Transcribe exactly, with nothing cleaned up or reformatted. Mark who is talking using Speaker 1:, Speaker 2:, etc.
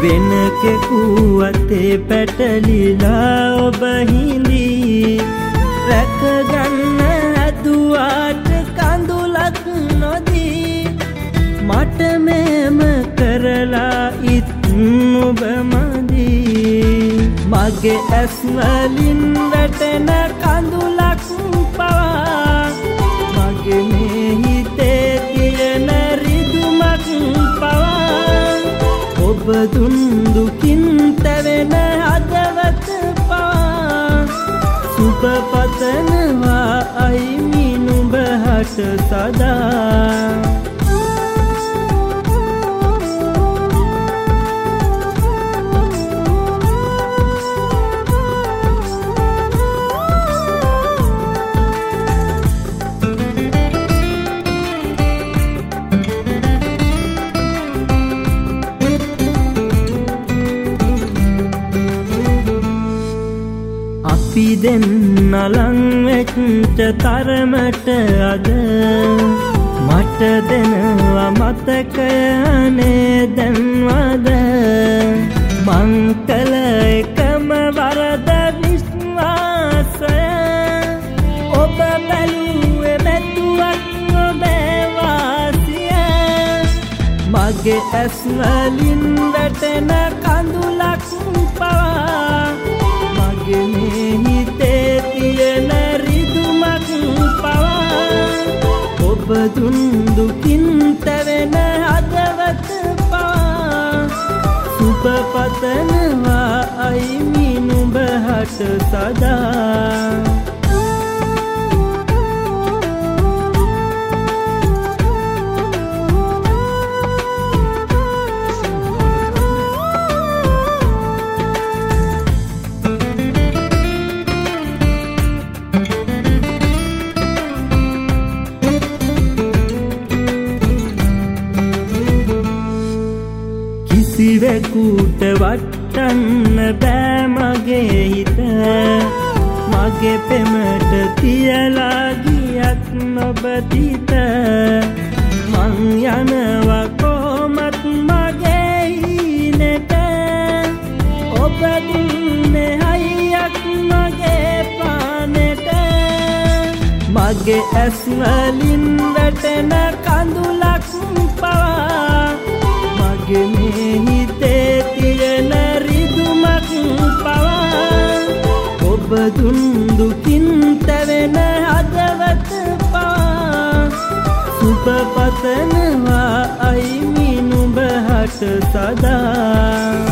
Speaker 1: වෙනකෙකු අතේ පැටලිලා ඔබ හිඳී රැකගන්න ඇදුවාට කඳුලක් නොදී මට මෙම කරලා ඉතින් ඔබ මදී මගේ ඇස් වලින් වැටෙන කඳුලක් පවා මගේ මේ හිතේ තියෙන රිදුමක් පවා ඔබ දුන් දුකින් තැවෙන හදවත පවා සුබ පතනවා අයිමි නුඹ හට සදා අපි දෙන්න ලං වෙච්ච තරමට අද මට දෙනවා මතකයනේ දැන්වද මං කළ එකම වරද විශ්වාසය ඔබ බැලුවේ බැතුවක් ඔබේ වාසිය මගේ ඇස් වලින් වැටෙන කඳුලක් පවා මගේ මේ හිතේ තියෙන රිදුමක් පවා ඔබ දුන් දුකින් තැවෙන හදවත පවා සුබ පතනවා අයිමි නුඹ හට සදා කිසිවෙකුට වටන්න බෑ මගේ හිත මගේ පෙමට තියලා ගියත් නොබ තිත මං යනවා කොහොමත් මගේ හිනට ඔබ දුන්නේ හයියක් මගේ පානෙට මගේ ඇස් වලින් වැටෙන කඳුලක් පවා මගේ මේ හිතේ තියෙන රිදුමක් පවා ඔබ දුන් දුකින් තැවෙන හදවත පවා සුබ පතනවා අයිමි නුඹ හට සදා